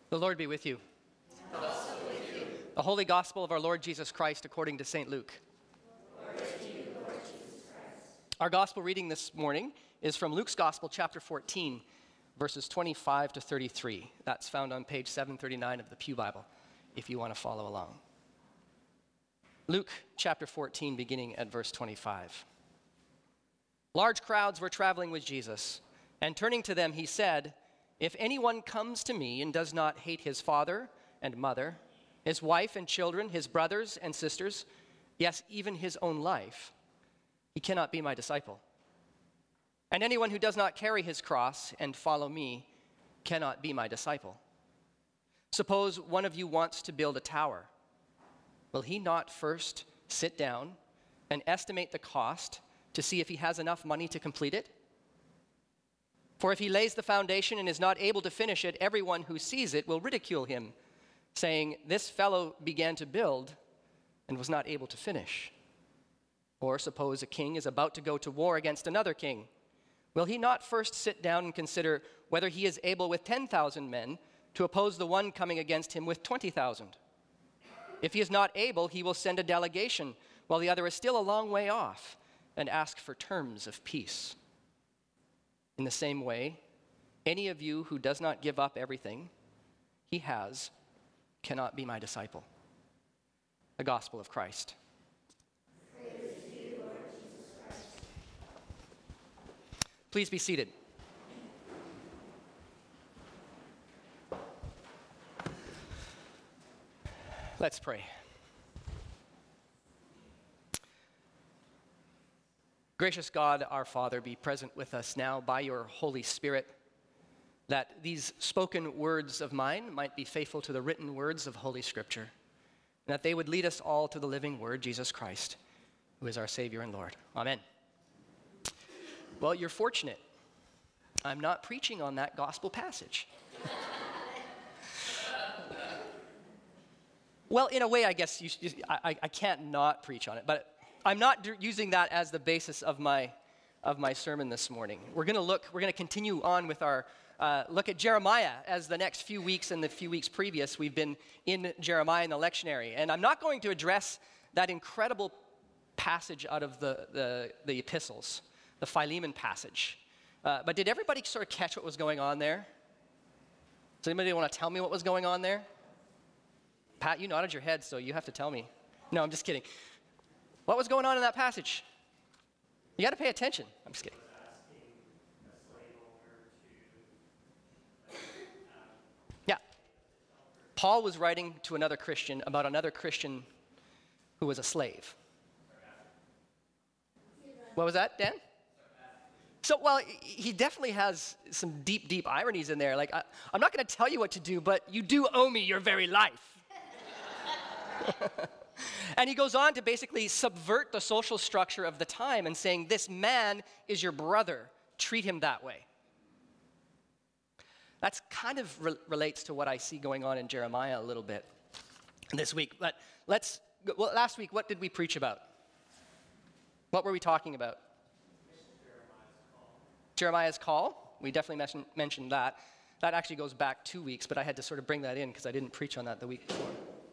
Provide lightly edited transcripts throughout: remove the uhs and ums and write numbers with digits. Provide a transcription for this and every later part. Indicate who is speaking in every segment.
Speaker 1: The Lord be with you.
Speaker 2: And also with you.
Speaker 1: The Holy Gospel of our Lord Jesus Christ according to St. Luke.
Speaker 2: Glory to you, Lord Jesus Christ.
Speaker 1: Our Gospel reading this morning is from Luke's Gospel, chapter 14, verses 25 to 33. That's found on page 739 of the Pew Bible, if you want to follow along. Luke chapter 14, beginning at verse 25. Large crowds were traveling with Jesus, and turning to them, he said, "If anyone comes to me and does not hate his father and mother, his wife and children, his brothers and sisters, yes, even his own life, he cannot be my disciple. And anyone who does not carry his cross and follow me cannot be my disciple. Suppose one of you wants to build a tower. Will he not first sit down and estimate the cost to see if he has enough money to complete it? For if he lays the foundation and is not able to finish it, everyone who sees it will ridicule him, saying, 'This fellow began to build and was not able to finish.' Or suppose a king is about to go to war against another king. Will he not first sit down and consider whether he is able with 10,000 men to oppose the one coming against him with 20,000? If he is not able, he will send a delegation while the other is still a long way off and ask for terms of peace. In the same way, any of you who does not give up everything he has cannot be my disciple." The Gospel of Christ.
Speaker 2: Praise to you, Lord Jesus Christ.
Speaker 1: Please be seated. Let's pray. Gracious God, our Father, be present with us now by your Holy Spirit, that these spoken words of mine might be faithful to the written words of Holy Scripture, and that they would lead us all to the living Word, Jesus Christ, who is our Savior and Lord. Amen. Well, you're fortunate. I'm not preaching on that gospel passage. Well, in a way, I guess I can't not preach on it, but I'm not using that as the basis of my sermon this morning. We're going to continue on with our look at Jeremiah as the next few weeks and the few weeks previous. We've been in Jeremiah in the lectionary, and I'm not going to address that incredible passage out of the epistles, the Philemon passage. But did everybody sort of catch what was going on there? Does anybody want to tell me what was going on there? Pat, you nodded your head, so you have to tell me. No, I'm just kidding. What was going on in that passage? You got to pay attention. I'm just kidding. Yeah. Paul was writing to another Christian about another Christian who was a slave. What was that, Dan? So, well, he definitely has some deep, deep ironies in there. Like, I'm not going to tell you what to do, but you do owe me your very life. And he goes on to basically subvert the social structure of the time and saying, this man is your brother. Treat him that way. That's kind of relates to what I see going on in Jeremiah a little bit this week. But last week, what did we preach about? What were we talking about? Jeremiah's call. We definitely mentioned that. That actually goes back 2 weeks, but I had to sort of bring that in because I didn't preach on that the week before.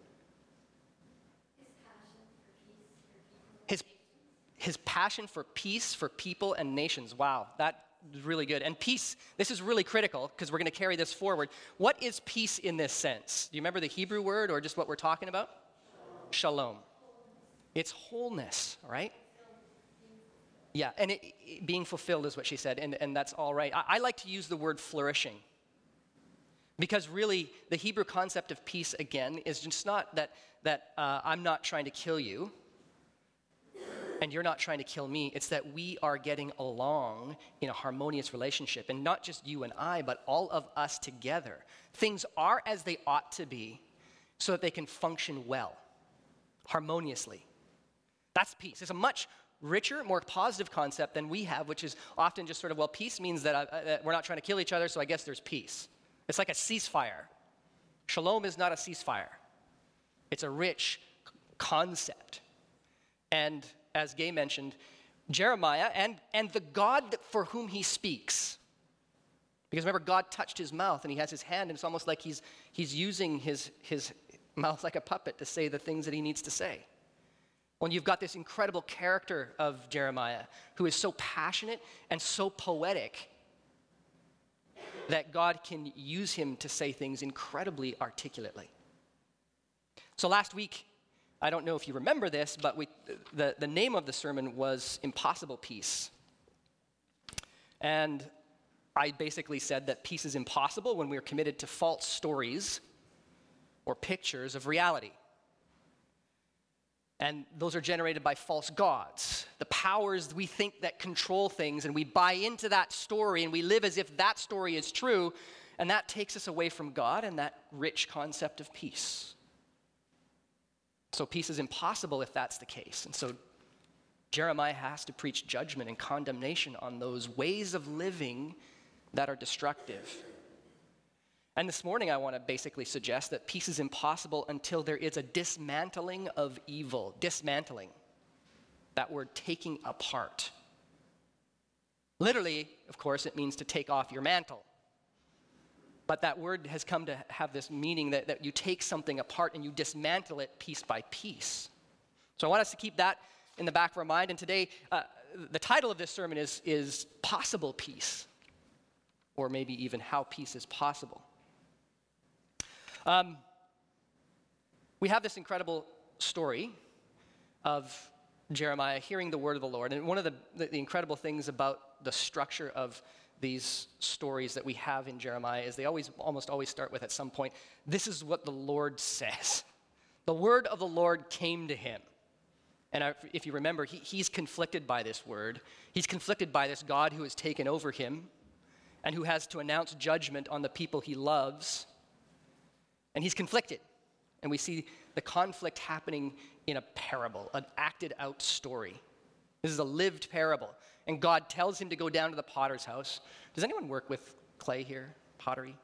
Speaker 1: His passion for peace, for people and nations. Wow, that is really good. And peace, this is really critical because we're going to carry this forward. What is peace in this sense? Do you remember the Hebrew word or just what we're talking about? Shalom. It's wholeness, right? Yeah, and it being fulfilled is what she said, and that's all right. I like to use the word flourishing because really the Hebrew concept of peace, again, is just not that I'm not trying to kill you and you're not trying to kill me. It's that we are getting along in a harmonious relationship, and not just you and I, but all of us together. Things are as they ought to be so that they can function well, harmoniously. That's peace. It's a much richer, more positive concept than we have, which is often just sort of, well, peace means that we're not trying to kill each other, so I guess there's peace. It's like a ceasefire. Shalom is not a ceasefire. It's a rich concept. And as Gay mentioned, Jeremiah and the God for whom he speaks, Because remember, God touched his mouth, and he has his hand, and it's almost like he's using his mouth like a puppet to say the things that he needs to say. Well, you've got this incredible character of Jeremiah who is so passionate and so poetic that God can use him to say things incredibly articulately. So last week, I don't know if you remember this, but the name of the sermon was Impossible Peace. And I basically said that peace is impossible when we are committed to false stories or pictures of reality. And those are generated by false gods, the powers we think that control things, and we buy into that story and we live as if that story is true, and that takes us away from God and that rich concept of peace. So peace is impossible if that's the case. And so Jeremiah has to preach judgment and condemnation on those ways of living that are destructive. And this morning I want to basically suggest that peace is impossible until there is a dismantling of evil. Dismantling. That word, taking apart. Literally, of course, it means to take off your mantle. But that word has come to have this meaning that you take something apart and you dismantle it piece by piece. So I want us to keep that in the back of our mind. And today, the title of this sermon is Possible Peace. Or maybe even How Peace is Possible. We have this incredible story of Jeremiah hearing the word of the Lord. And one of the incredible things about the structure of these stories that we have in Jeremiah is they almost always start with, at some point, this is what the Lord says. The word of the Lord came to him. And if you remember, he's conflicted by this word. He's conflicted by this God who has taken over him and who has to announce judgment on the people he loves. And he's conflicted. And we see the conflict happening in a parable, an acted out story. This is a lived parable. And God tells him to go down to the potter's house. Does anyone work with clay here? Pottery?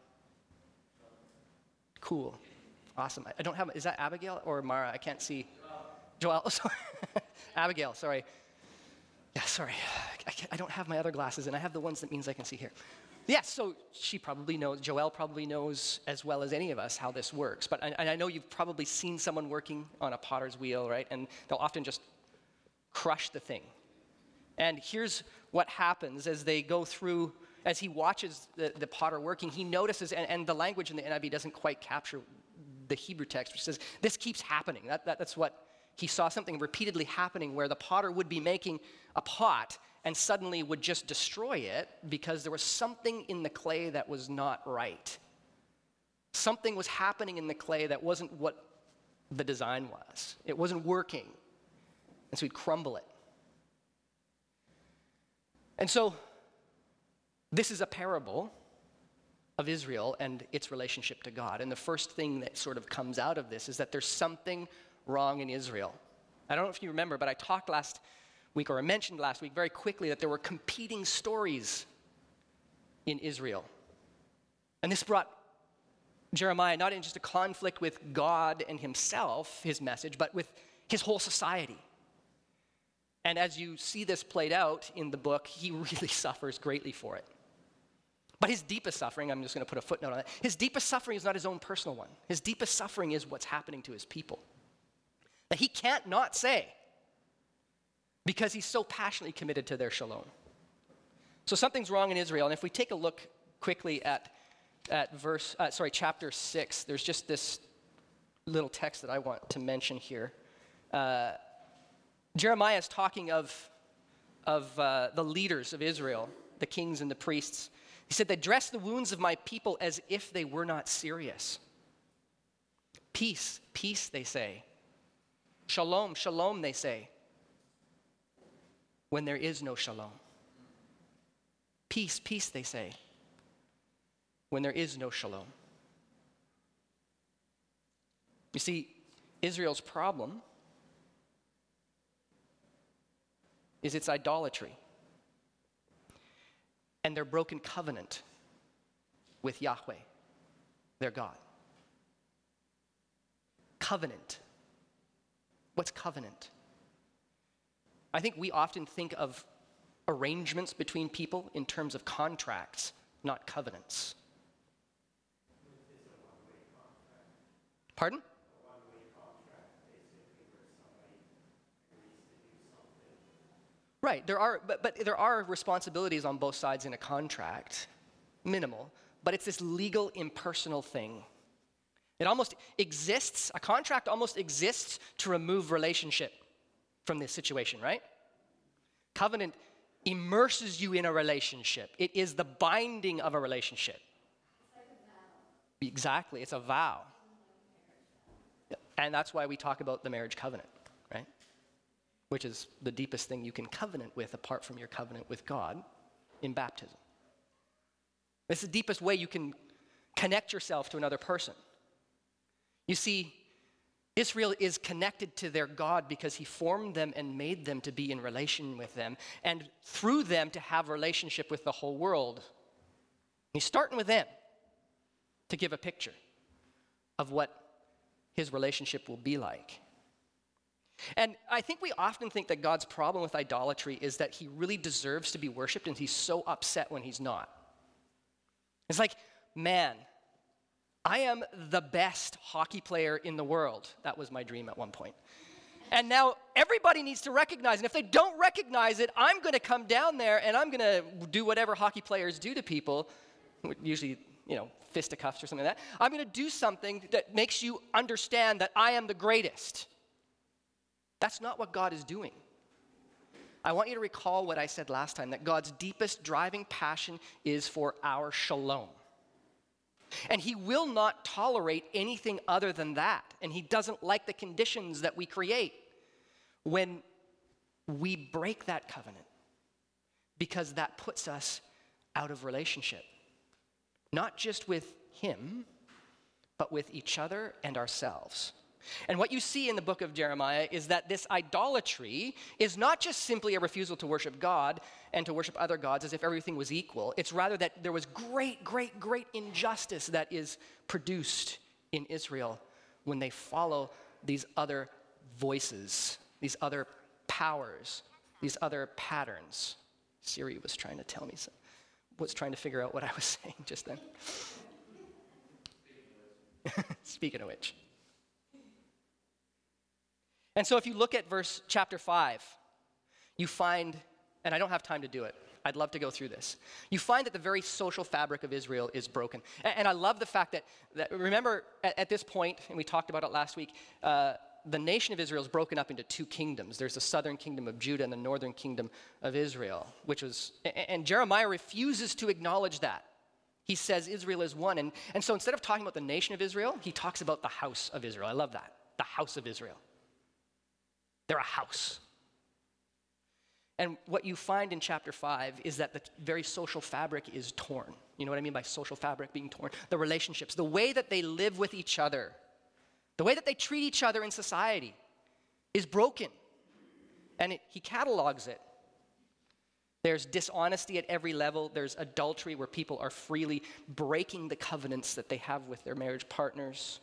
Speaker 1: Cool. Awesome. I don't have, is that Abigail or Mara? I can't see. Joelle. Oh, sorry. Abigail, sorry. Yeah, sorry. I don't have my other glasses, and I have the ones that means I can see here. Yes, so she probably knows, Joelle probably knows as well as any of us how this works. But I know you've probably seen someone working on a potter's wheel, right? And they'll often just crush the thing. And here's what happens as they go through, as he watches the potter working, he notices, and the language in the NIV doesn't quite capture the Hebrew text, which says, this keeps happening. That's what he saw, something repeatedly happening where the potter would be making a pot and suddenly would just destroy it because there was something in the clay that was not right. Something was happening in the clay that wasn't what the design was. It wasn't working. And so he'd crumble it. And so this is a parable of Israel and its relationship to God. And the first thing that sort of comes out of this is that there's something wrong in Israel. I don't know if you remember, but I talked last week, or I mentioned last week very quickly, that there were competing stories in Israel. And this brought Jeremiah not in just a conflict with God and himself, his message, but with his whole society. And as you see this played out in the book, he really suffers greatly for it. But his deepest suffering, I'm just going to put a footnote on that, his deepest suffering is not his own personal one. His deepest suffering is what's happening to his people. That he can't not say, because he's so passionately committed to their shalom. So something's wrong in Israel, and if we take a look quickly at chapter 6, there's just this little text that I want to mention here. Jeremiah is talking of the leaders of Israel, the kings and the priests. He said, they dress the wounds of my people as if they were not serious. Peace, peace, they say. Shalom, shalom, they say, when there is no shalom. Peace, peace, they say, when there is no shalom. You see, Israel's problem is its idolatry and their broken covenant with Yahweh, their God. Covenant. What's covenant? I think we often think of arrangements between people in terms of contracts, not covenants. Pardon? Right, but there are responsibilities on both sides in a contract, minimal, but it's this legal, impersonal thing. It almost exists, a contract almost exists to remove relationship from this situation, right? Covenant immerses you in a relationship. It is the binding of a relationship.
Speaker 2: It's like a vow.
Speaker 1: Exactly, it's a vow. And that's why we talk about the marriage covenant, right? Which is the deepest thing you can covenant with apart from your covenant with God in baptism. It's the deepest way you can connect yourself to another person. You see, Israel is connected to their God because he formed them and made them to be in relation with them, and through them to have a relationship with the whole world. He's starting with them to give a picture of what his relationship will be like. And I think we often think that God's problem with idolatry is that he really deserves to be worshiped and he's so upset when he's not. It's like, man, I am the best hockey player in the world. That was my dream at one point. And now everybody needs to recognize it. And if they don't recognize it, I'm going to come down there and I'm going to do whatever hockey players do to people, usually, fisticuffs or something like that. I'm going to do something that makes you understand that I am the greatest. That's not what God is doing. I want you to recall what I said last time, that God's deepest driving passion is for our shalom. And he will not tolerate anything other than that. And he doesn't like the conditions that we create when we break that covenant, because that puts us out of relationship. Not just with him, but with each other and ourselves. And what you see in the book of Jeremiah is that this idolatry is not just simply a refusal to worship God and to worship other gods as if everything was equal. It's rather that there was great, great, great injustice that is produced in Israel when they follow these other voices, these other powers, these other patterns. Siri was trying to tell me something. Was trying to figure out what I was saying just then. Speaking of which. And so if you look at chapter 5, you find, and I don't have time to do it, I'd love to go through this. You find that the very social fabric of Israel is broken. And I love the fact that remember at this point, and we talked about it last week, the nation of Israel is broken up into two kingdoms. There's the southern kingdom of Judah and the northern kingdom of Israel, and Jeremiah refuses to acknowledge that. He says Israel is one. And so instead of talking about the nation of Israel, he talks about the house of Israel. I love that, the house of Israel. They're a house. And what you find in chapter 5 is that the very social fabric is torn. You know what I mean by social fabric being torn? The relationships, the way that they live with each other, the way that they treat each other in society is broken. And he catalogs it. There's dishonesty at every level. There's adultery where people are freely breaking the covenants that they have with their marriage partners.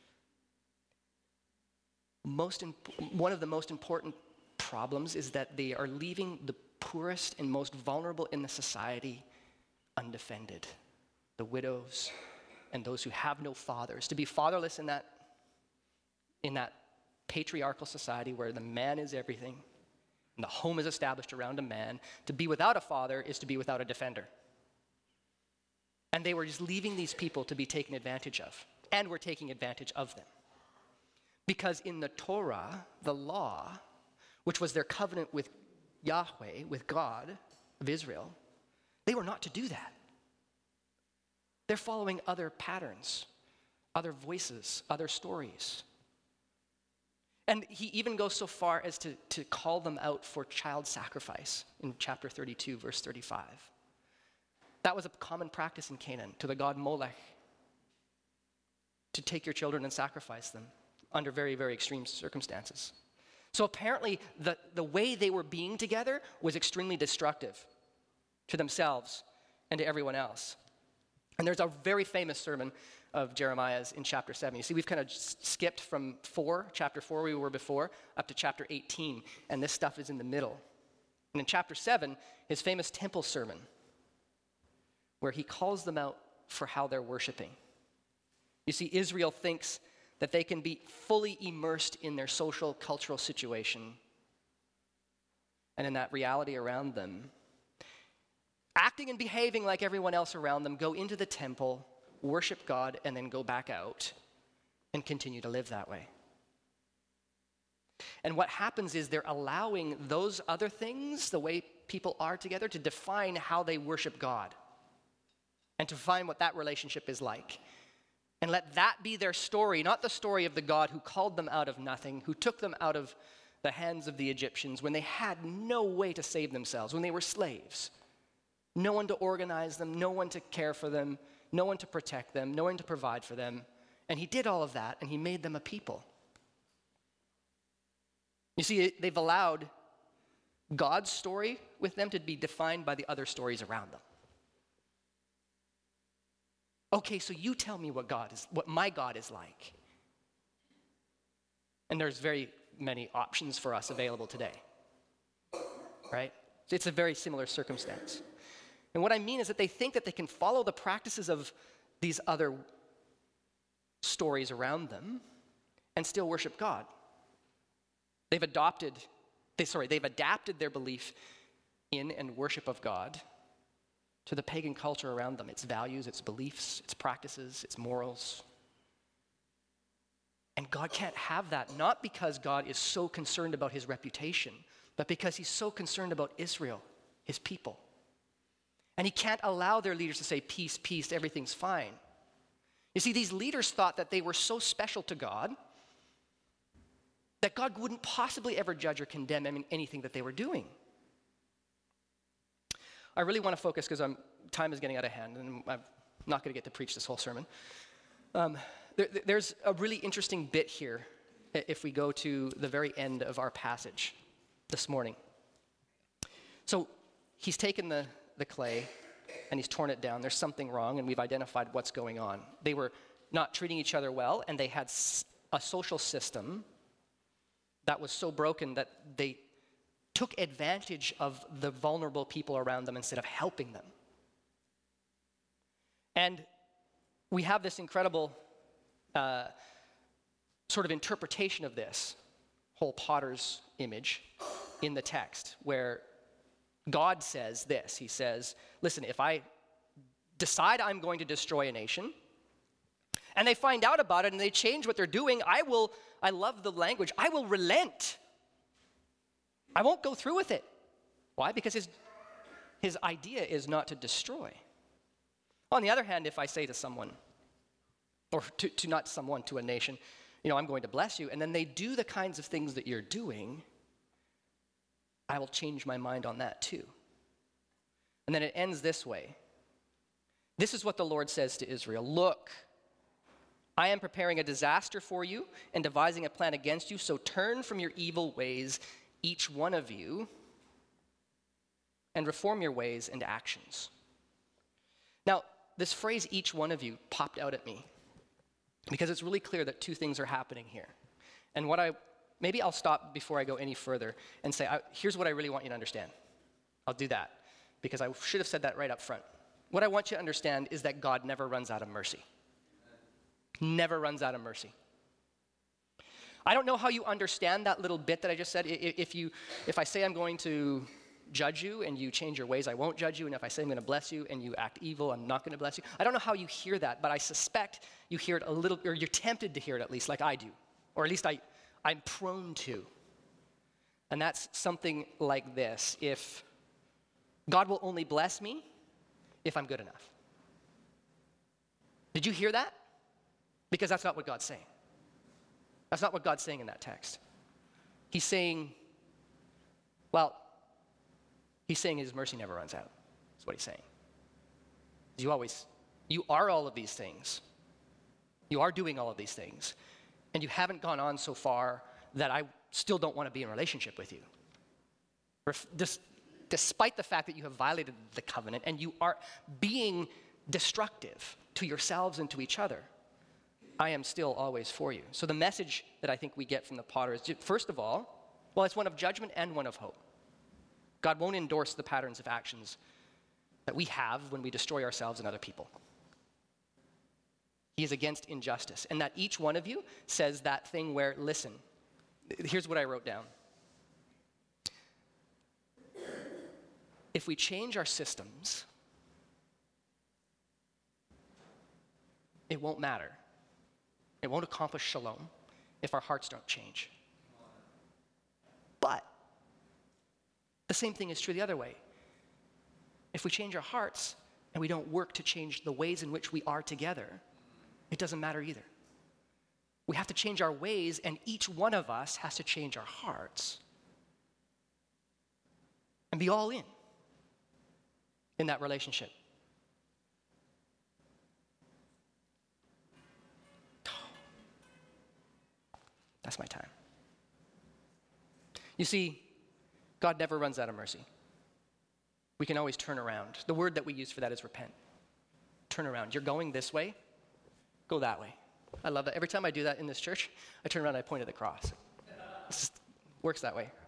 Speaker 1: One of the most important problems is that they are leaving the poorest and most vulnerable in the society undefended. The widows and those who have no fathers. To be fatherless in that patriarchal society where the man is everything and the home is established around a man, to be without a father is to be without a defender. And they were just leaving these people to be taken advantage of, and were taking advantage of them. Because in the Torah, the law, which was their covenant with Yahweh, with God of Israel, they were not to do that. They're following other patterns, other voices, other stories. And he even goes so far as to call them out for child sacrifice in chapter 32, verse 35. That was a common practice in Canaan, to the god Molech, to take your children and sacrifice them under very, very extreme circumstances. So apparently the way they were being together was extremely destructive to themselves and to everyone else. And there's a very famous sermon of Jeremiah's in chapter 7. You see, we've kind of skipped from chapter 4 where we were before, up to chapter 18, and this stuff is in the middle. And in chapter 7, his famous temple sermon, where he calls them out for how they're worshiping. You see, Israel thinks that they can be fully immersed in their social, cultural situation and in that reality around them, acting and behaving like everyone else around them, go into the temple, worship God, and then go back out and continue to live that way. And what happens is they're allowing those other things, the way people are together, to define how they worship God and to find what that relationship is like. And let that be their story, not the story of the God who called them out of nothing, who took them out of the hands of the Egyptians when they had no way to save themselves, when they were slaves. No one to organize them, no one to care for them, no one to protect them, no one to provide for them. And he did all of that, and he made them a people. You see, they've allowed God's story with them to be defined by the other stories around them. Okay, so you tell me what my God is like. And there's very many options for us available today, right? It's a very similar circumstance. And what I mean is that they think that they can follow the practices of these other stories around them and still worship God. They've adapted their belief in and worship of God to the pagan culture around them, its values, its beliefs, its practices, its morals. And God can't have that, not because God is so concerned about his reputation, but because he's so concerned about Israel, his people. And he can't allow their leaders to say, peace, peace, everything's fine. You see, these leaders thought that they were so special to God that God wouldn't possibly ever judge or condemn them in anything that they were doing. I really want to focus because time is getting out of hand, and I'm not going to get to preach this whole sermon. There's a really interesting bit here if we go to the very end of our passage this morning. So he's taken the clay and he's torn it down. There's something wrong, and we've identified what's going on. They were not treating each other well, and they had a social system that was so broken that they took advantage of the vulnerable people around them instead of helping them. And we have this incredible sort of interpretation of this whole potter's image in the text, where God says this. He says, listen, if I decide I'm going to destroy a nation, and they find out about it and they change what they're doing, I love the language, I will relent. I won't go through with it. Why? Because his idea is not to destroy. On the other hand, if I say to someone, or to not someone, to a nation, I'm going to bless you, and then they do the kinds of things that you're doing, I will change my mind on that too. And then it ends this way. This is what the Lord says to Israel. Look, I am preparing a disaster for you and devising a plan against you, so turn from your evil ways, each one of you, and reform your ways and actions. Now, this phrase, each one of you, popped out at me because it's really clear that two things are happening here. And maybe I'll stop before I go any further and say, here's what I really want you to understand. I'll do that because I should have said that right up front. What I want you to understand is that God never runs out of mercy. Never runs out of mercy. I don't know how you understand that little bit that I just said. If I say I'm going to judge you and you change your ways, I won't judge you. And if I say I'm going to bless you and you act evil, I'm not going to bless you. I don't know how you hear that, but I suspect you hear it a little, or you're tempted to hear it at least, like I do. Or at least I'm prone to. And that's something like this. If God will only bless me if I'm good enough. Did you hear that? Because that's not what God's saying. That's not what God's saying in that text. He's saying his mercy never runs out. That's what he's saying. You are all of these things. You are doing all of these things. And you haven't gone on so far that I still don't want to be in a relationship with you. Despite the fact that you have violated the covenant and you are being destructive to yourselves and to each other, I am still always for you. So the message that I think we get from the potter is, first of all, it's one of judgment and one of hope. God won't endorse the patterns of actions that we have when we destroy ourselves and other people. He is against injustice. And that each one of you says that thing where, listen, here's what I wrote down. If we change our systems, it won't matter. It won't accomplish shalom if our hearts don't change. But the same thing is true the other way. If we change our hearts and we don't work to change the ways in which we are together, it doesn't matter either. We have to change our ways, and each one of us has to change our hearts and be all in that relationship. That's my time. You see, God never runs out of mercy. We can always turn around. The word that we use for that is repent. Turn around. You're going this way, go that way. I love that. Every time I do that in this church, I turn around and I point at the cross. It just works that way.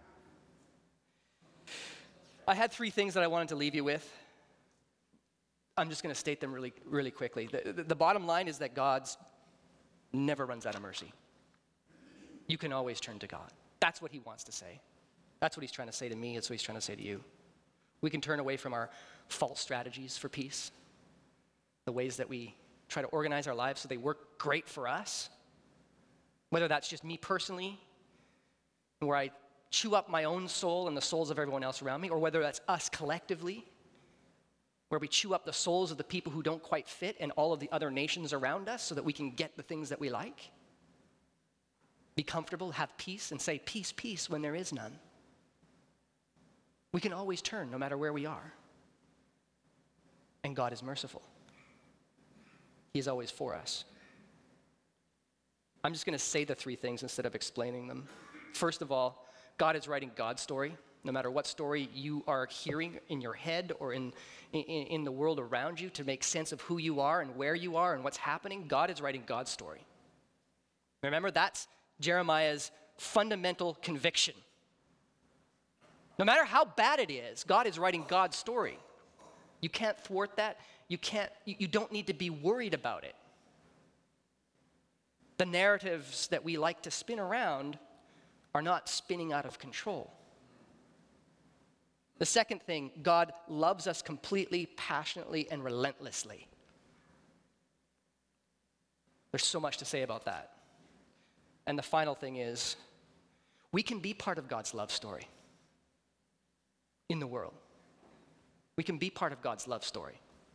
Speaker 1: I had 3 things that I wanted to leave you with. I'm just going to state them really, really quickly. The bottom line is that God's never runs out of mercy. You can always turn to God. That's what he wants to say. That's what he's trying to say to me. That's what he's trying to say to you. We can turn away from our false strategies for peace, the ways that we try to organize our lives so they work great for us, whether that's just me personally, where I chew up my own soul and the souls of everyone else around me, or whether that's us collectively, where we chew up the souls of the people who don't quite fit and all of the other nations around us so that we can get the things that we like. Be comfortable, have peace, and say, peace, peace, when there is none. We can always turn no matter where we are. And God is merciful. He is always for us. I'm just going to say the 3 things instead of explaining them. First of all, God is writing God's story. No matter what story you are hearing in your head or in the world around you to make sense of who you are and where you are and what's happening, God is writing God's story. Remember, that's Jeremiah's fundamental conviction. No matter how bad it is, God is writing God's story. You can't thwart that. You don't need to be worried about it. The narratives that we like to spin around are not spinning out of control. The second thing, God loves us completely, passionately, and relentlessly. There's so much to say about that. And the final thing is, we can be part of God's love story in the world. We can be part of God's love story.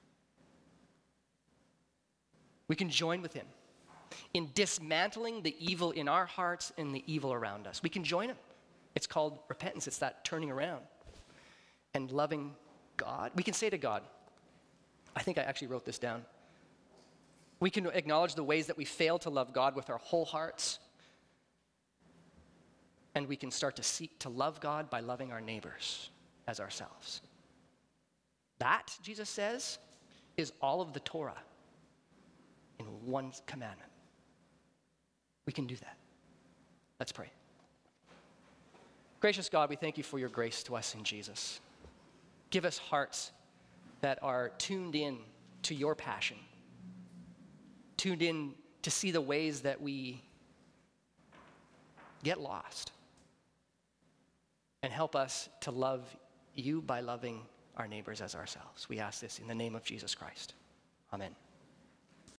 Speaker 1: We can join with him in dismantling the evil in our hearts and the evil around us. We can join him. It's called repentance. It's that turning around and loving God. We can say to God, I think I actually wrote this down. We can acknowledge the ways that we fail to love God with our whole hearts. And we can start to seek to love God by loving our neighbors as ourselves. That, Jesus says, is all of the Torah in one commandment. We can do that. Let's pray. Gracious God, we thank you for your grace to us in Jesus. Give us hearts that are tuned in to your passion, tuned in to see the ways that we get lost, and help us to love you by loving our neighbors as ourselves. We ask this in the name of Jesus Christ. Amen.